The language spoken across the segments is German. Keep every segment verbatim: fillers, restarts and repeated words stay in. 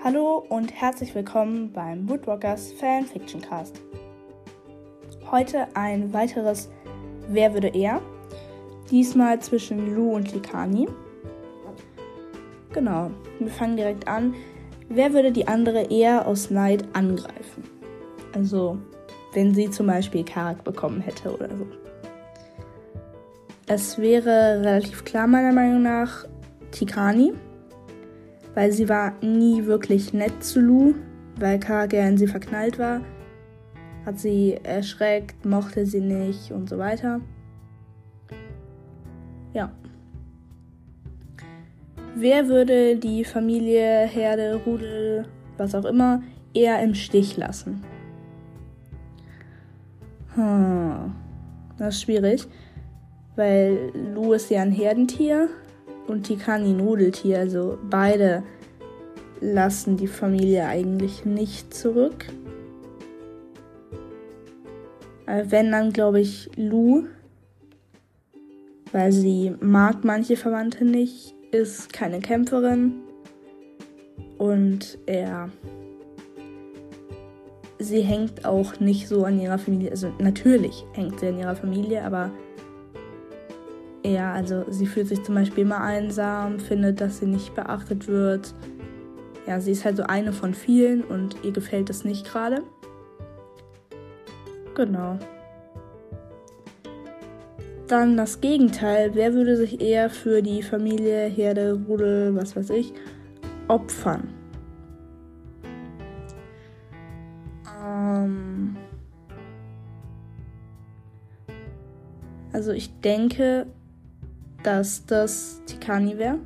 Hallo und herzlich willkommen beim Woodwalkers Fanfiction Cast. Heute ein weiteres Wer würde eher? Diesmal zwischen Lou und Tikani. Genau, wir fangen direkt an. Wer würde die andere eher aus Neid angreifen? Also, wenn sie zum Beispiel Karak bekommen hätte oder so. Es wäre relativ klar meiner Meinung nach Tikani, weil sie war nie wirklich nett zu Lou, weil Karak ja in sie verknallt war. Hat sie erschreckt, mochte sie nicht und so weiter. Ja. Wer würde die Familie, Herde, Rudel, was auch immer, eher im Stich lassen? Hm. Das ist schwierig, weil Lou ist ja ein Herdentier und Tikani ein Rudeltier. Also beide lassen die Familie eigentlich nicht zurück. Aber wenn, dann glaube ich Lou, weil sie mag manche Verwandte nicht, ist keine Kämpferin und er, sie hängt auch nicht so an ihrer Familie. Also natürlich hängt sie an ihrer Familie, aber ja, also sie fühlt sich zum Beispiel immer einsam, findet, dass sie nicht beachtet wird. Ja, sie ist halt so eine von vielen und ihr gefällt das nicht gerade. Genau. Dann das Gegenteil. Wer würde sich eher für die Familie, Herde, Rudel, was weiß ich, opfern? Ähm also ich denke, dass das Tikani wäre.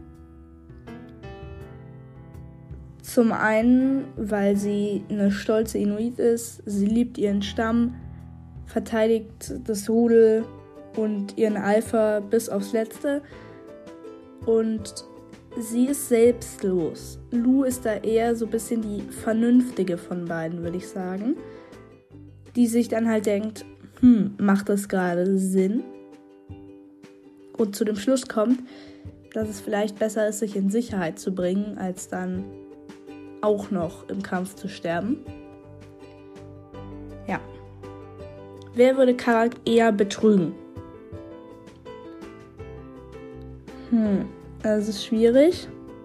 Zum einen, weil sie eine stolze Inuit ist, sie liebt ihren Stamm, verteidigt das Rudel und ihren Eifer bis aufs Letzte. Und sie ist selbstlos. Lou ist da eher so ein bisschen die Vernünftige von beiden, würde ich sagen. Die sich dann halt denkt, hm, macht das gerade Sinn? Und zu dem Schluss kommt, dass es vielleicht besser ist, sich in Sicherheit zu bringen, als dann auch noch im Kampf zu sterben. Ja. Wer würde Karak eher betrügen? Hm, das ist schwierig.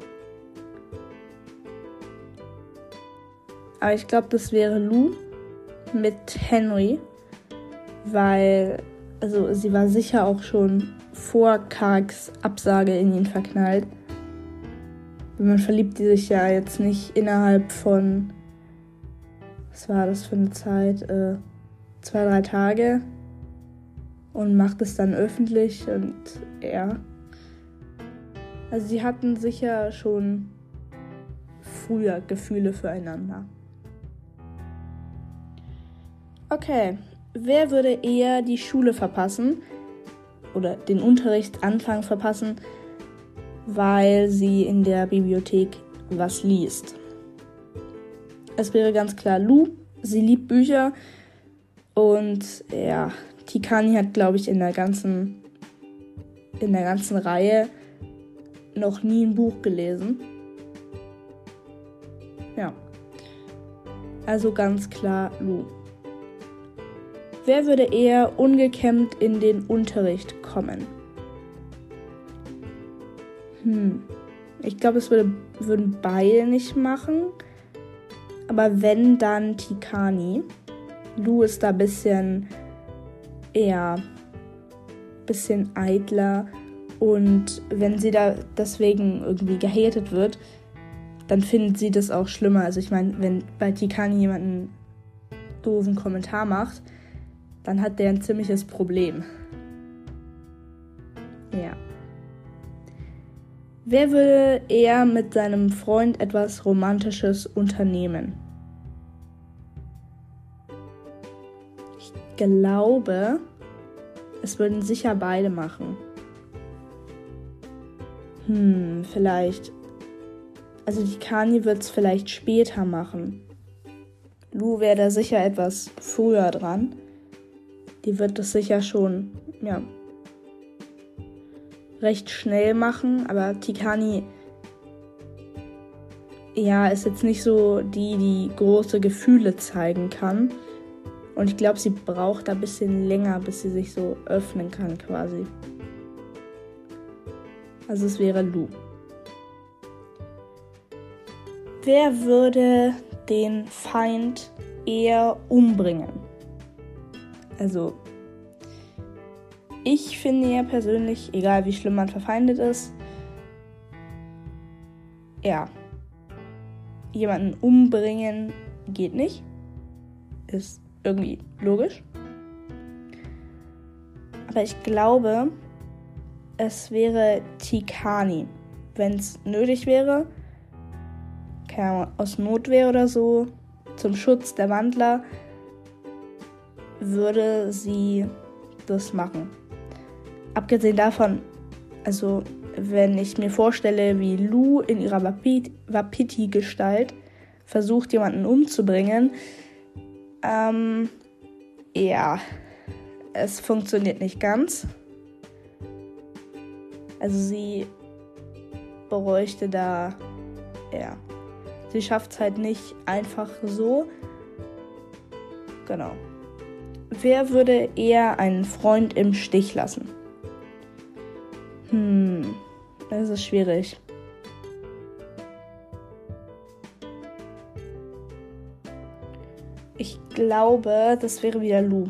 Aber ich glaube, das wäre Lou mit Henry, weil, also sie war sicher auch schon vor Karaks Absage in ihn verknallt. Man verliebt die sich ja jetzt nicht innerhalb von, was war das für eine Zeit, äh, zwei, drei Tage und macht es dann öffentlich und ja. Also sie hatten sicher schon früher Gefühle füreinander. Okay, wer würde eher die Schule verpassen oder den Unterrichtsanfang verpassen, weil sie in der Bibliothek was liest? Es wäre ganz klar Lou, sie liebt Bücher und ja, Tikani hat, glaube ich, in der ganzen in der ganzen Reihe noch nie ein Buch gelesen. Ja, also ganz klar Lou. Wer würde eher ungekämmt in den Unterricht kommen? Hm, ich glaube, es würde, würden beide nicht machen. Aber wenn, dann Tikani. Lou ist da ein bisschen eher bisschen eitler. Und wenn sie da deswegen irgendwie gehatet wird, dann findet sie das auch schlimmer. Also ich meine, wenn bei Tikani jemand einen doofen Kommentar macht, dann hat der ein ziemliches Problem. Ja. Wer würde eher mit seinem Freund etwas Romantisches unternehmen? Ich glaube, es würden sicher beide machen. Hm, vielleicht. Also Tikani wird es vielleicht später machen. Lou wäre da sicher etwas früher dran. Die wird das sicher schon, ja, recht schnell machen, aber Tikani ja, ist jetzt nicht so die, die große Gefühle zeigen kann. Und ich glaube, sie braucht da ein bisschen länger, bis sie sich so öffnen kann quasi. Also es wäre Lu. Wer würde den Feind eher umbringen? Also, ich finde ja persönlich, egal wie schlimm man verfeindet ist, ja, jemanden umbringen geht nicht. Ist irgendwie logisch. Aber ich glaube, es wäre Tikani, wenn es nötig wäre, keine Ahnung, aus Notwehr oder so, zum Schutz der Wandler, würde sie das machen. Abgesehen davon, also wenn ich mir vorstelle, wie Lu in ihrer Wapiti-Gestalt versucht, jemanden umzubringen, ähm, ja, es funktioniert nicht ganz. Also sie bräuchte da, ja, sie schafft es halt nicht einfach so. Genau. Wer würde eher einen Freund im Stich lassen? Hm, das ist schwierig. Ich glaube, das wäre wieder Lu.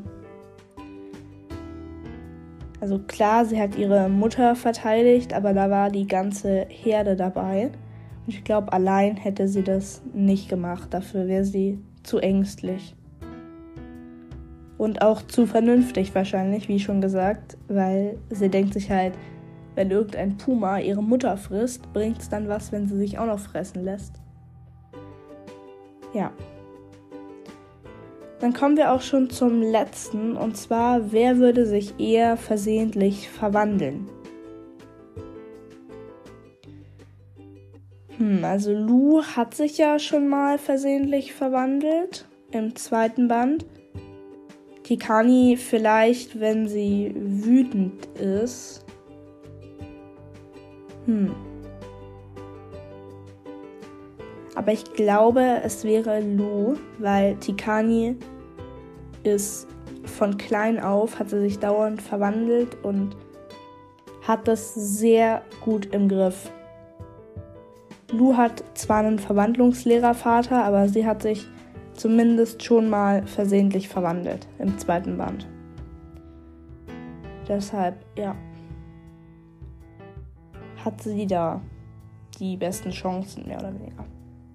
Also klar, sie hat ihre Mutter verteidigt, aber da war die ganze Herde dabei. Und ich glaube, allein hätte sie das nicht gemacht. Dafür wäre sie zu ängstlich. Und auch zu vernünftig wahrscheinlich, wie schon gesagt, weil sie denkt sich halt, wenn irgendein Puma ihre Mutter frisst, bringt es dann was, wenn sie sich auch noch fressen lässt. Ja. Dann kommen wir auch schon zum letzten, und zwar, wer würde sich eher versehentlich verwandeln? Hm, also Lu hat sich ja schon mal versehentlich verwandelt im zweiten Band. Tikani vielleicht, wenn sie wütend ist. Hm. Aber ich glaube, es wäre Lu, weil Tikani ist von klein auf, hat sie sich dauernd verwandelt und hat das sehr gut im Griff. Lu hat zwar einen Verwandlungslehrervater, aber sie hat sich zumindest schon mal versehentlich verwandelt im zweiten Band. Deshalb, ja, hat sie da die besten Chancen, mehr oder weniger.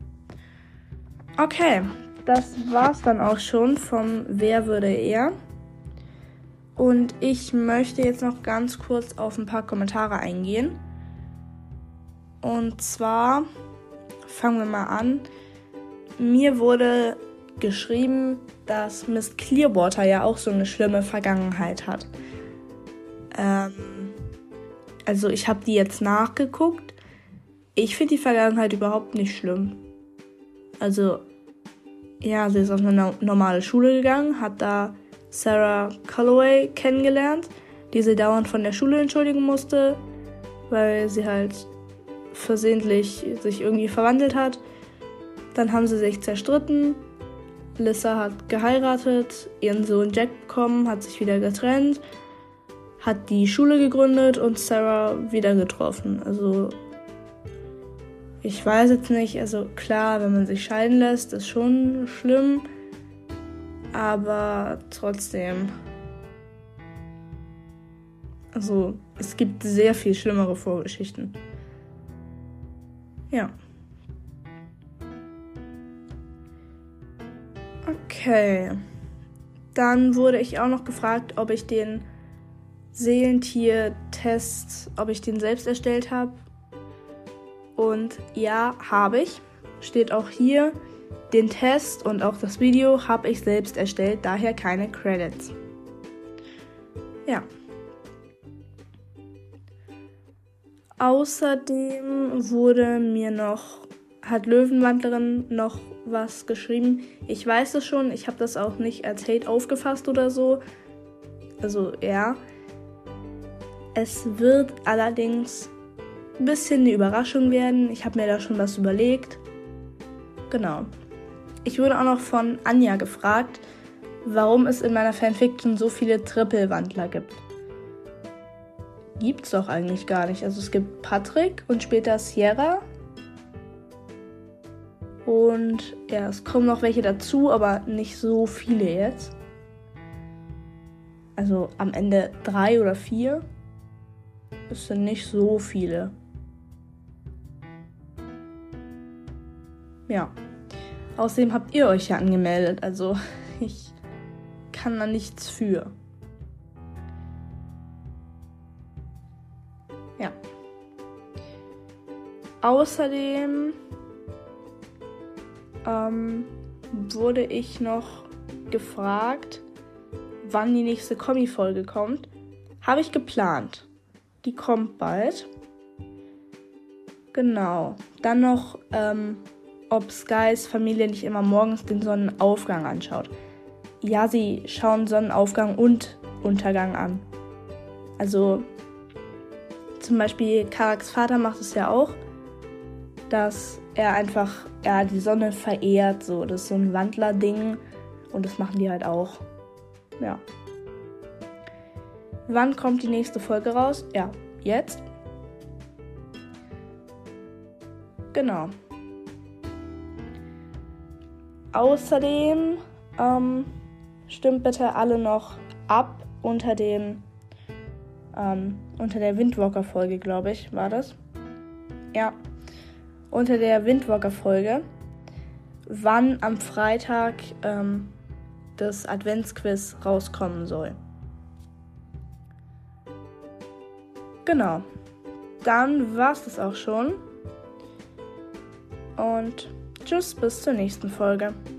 Okay, das war's dann auch schon vom Wer würde eher. Und ich möchte jetzt noch ganz kurz auf ein paar Kommentare eingehen. Und zwar fangen wir mal an. Mir wurde geschrieben, dass Miss Clearwater ja auch so eine schlimme Vergangenheit hat. Ähm, also ich habe die jetzt nachgeguckt. Ich finde die Vergangenheit überhaupt nicht schlimm. Also, ja, sie ist auf eine no- normale Schule gegangen, hat da Sarah Calloway kennengelernt, die sie dauernd von der Schule entschuldigen musste, weil sie halt versehentlich sich irgendwie verwandelt hat. Dann haben sie sich zerstritten. Lissa hat geheiratet, ihren Sohn Jack bekommen, hat sich wieder getrennt, hat die Schule gegründet und Sarah wieder getroffen. Also ich weiß jetzt nicht, also klar, wenn man sich scheiden lässt, ist schon schlimm, aber trotzdem. Also es gibt sehr viel schlimmere Vorgeschichten. Ja. Okay. Dann wurde ich auch noch gefragt, ob ich den Seelentier-Test, ob ich den selbst erstellt habe. Und ja, habe ich. Steht auch hier. Den Test und auch das Video habe ich selbst erstellt, daher keine Credits. Ja. Außerdem wurde mir noch, hat Löwenwandlerin noch was geschrieben. Ich weiß es schon, ich habe das auch nicht als Hate aufgefasst oder so. Also ja. Es wird allerdings ein bisschen eine Überraschung werden. Ich habe mir da schon was überlegt. Genau. Ich wurde auch noch von Anja gefragt, warum es in meiner Fanfiction so viele Triple-Wandler gibt. Gibt's doch eigentlich gar nicht. Also es gibt Patrick und später Sierra. Und ja, es kommen noch welche dazu, aber nicht so viele jetzt. Also am Ende drei oder vier. Das sind nicht so viele. Ja. Außerdem habt ihr euch ja angemeldet, also ich kann da nichts für. Ja. Außerdem ähm, wurde ich noch gefragt, wann die nächste Kommi-Folge kommt. Habe ich geplant. Die kommt bald. Genau. Dann noch, ähm, ob Skys Familie nicht immer morgens den Sonnenaufgang anschaut. Ja, sie schauen Sonnenaufgang und Untergang an. Also zum Beispiel Karaks Vater macht es ja auch, dass er einfach ja, die Sonne verehrt. So. Das ist so ein Wandler-Ding und das machen die halt auch. Ja. Wann kommt die nächste Folge raus? Ja, jetzt. Genau. Außerdem ähm, stimmt bitte alle noch ab unter den ähm, unter der Windwalker-Folge, glaube ich, war das. Ja, unter der Windwalker-Folge, wann am Freitag ähm, das Adventsquiz rauskommen soll. Genau. Dann war's das auch schon. Und tschüss, bis zur nächsten Folge.